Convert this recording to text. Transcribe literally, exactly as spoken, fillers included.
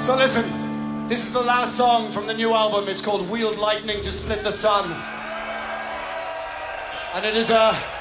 So listen, this is the last song from the new album. It's called Wheeled Lightning to Split the Sun. And it is a